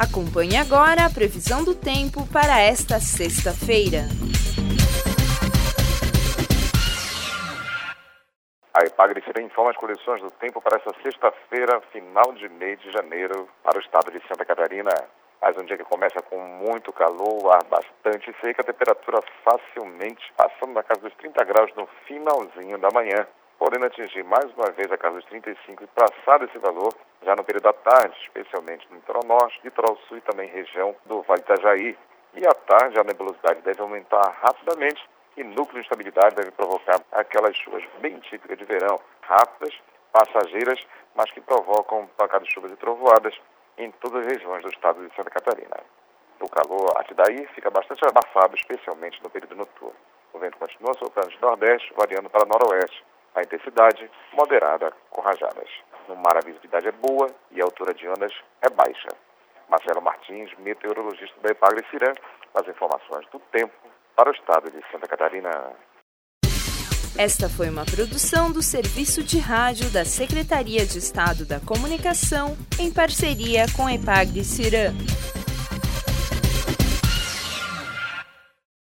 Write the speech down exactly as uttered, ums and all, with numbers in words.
Acompanhe agora a previsão do tempo para esta sexta-feira. A Epagre-Ciran informa as condições do tempo para esta sexta-feira, final de mês de janeiro, para o estado de Santa Catarina. Mais um dia que começa com muito calor, ar bastante seco, a temperatura facilmente passando na casa dos trinta graus no finalzinho da manhã, podendo atingir mais uma vez a casa dos trinta e cinco e passar esse valor já no período da tarde, especialmente no litoral norte, litoral sul e também região do Vale do Itajaí. E à tarde a nebulosidade deve aumentar rapidamente e núcleo de instabilidade deve provocar aquelas chuvas bem típicas de verão, rápidas, passageiras, mas que provocam pancadas de chuvas e trovoadas em todas as regiões do estado de Santa Catarina. O calor aqui daí fica bastante abafado, especialmente no período noturno. O vento continua soprando de nordeste, variando para noroeste. A intensidade moderada com rajadas. No mar a visibilidade é boa e a altura de ondas é baixa. Marcelo Martins, meteorologista da Epagre-Ciran, as informações do tempo para o estado de Santa Catarina. Esta foi uma produção do Serviço de Rádio da Secretaria de Estado da Comunicação, em parceria com a Epagre-Ciran.